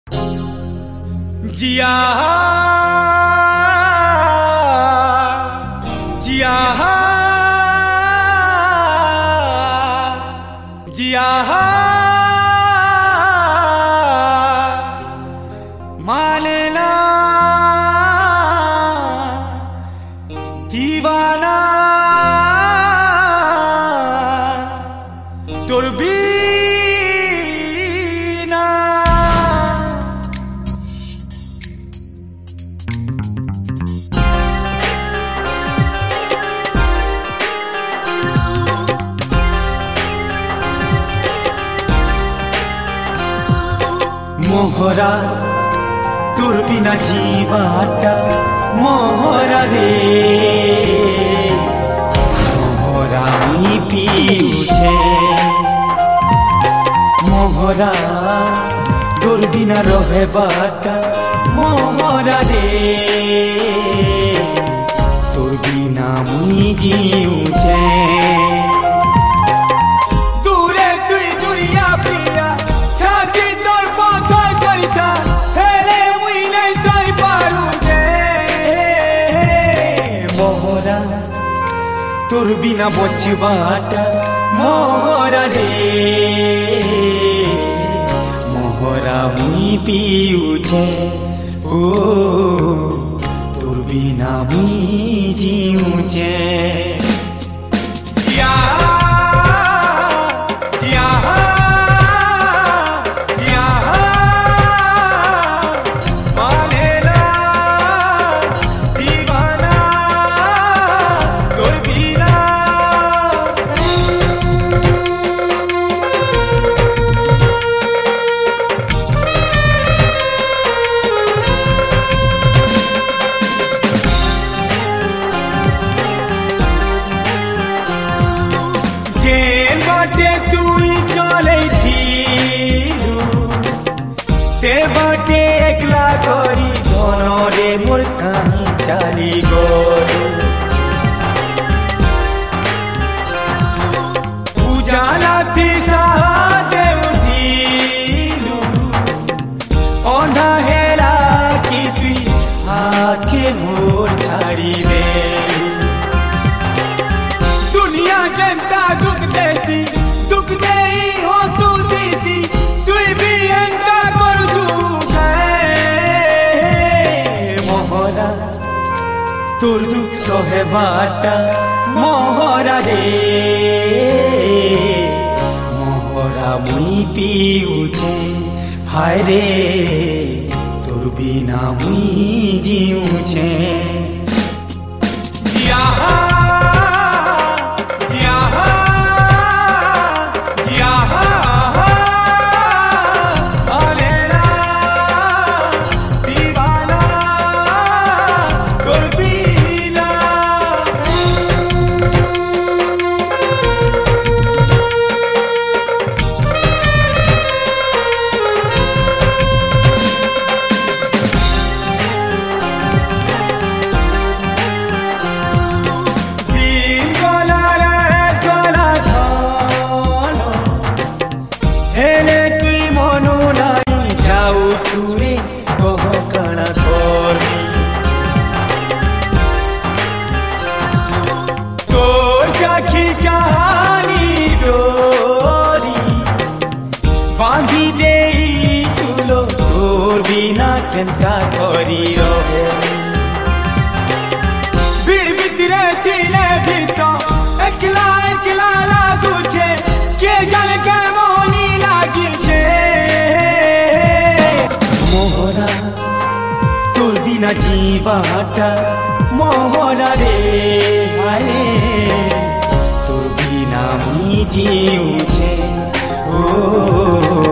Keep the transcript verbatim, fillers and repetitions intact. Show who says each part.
Speaker 1: जिया जिया जिया माने ना दीवाना तोर बीना मोहरा तोर बिना जीवाटा मोहरा रे मोहरा मी पीछे मोहरा तोर बिना रहे बाटा मोहरा रे तोर बिना मुई जीउछे तोर बिना बचबाटा मोहरा रे मोहरा मुई पीउछे ओ तोर बिना मुई जीउछे जिया जिया जिया माने ना दीवाना तोर बिना तुई चले से बाटे एकला करी धनरे मोर कहीं चाली गरु उजाला थी देव दिलु अंधा हेला कि तुई आखे मोर छाड़ी दे दुनिया जनता दुख देसी तोर दुख सहे बाटा मोहरा रे मोहरा मुई पीउछे हाय रे तोर बिना मुई जीउछे जिया जिया जिया बांधी दे चूलो तोर बिना केनता करी रहे भीड़ भितरे दिले भीतर एकला एकला लागुछे के जाने के मोनी लागिछे मोहरा तोर बिना जीवाटा मोहरा रे हाय तोर बिना मुई जीउछे ओ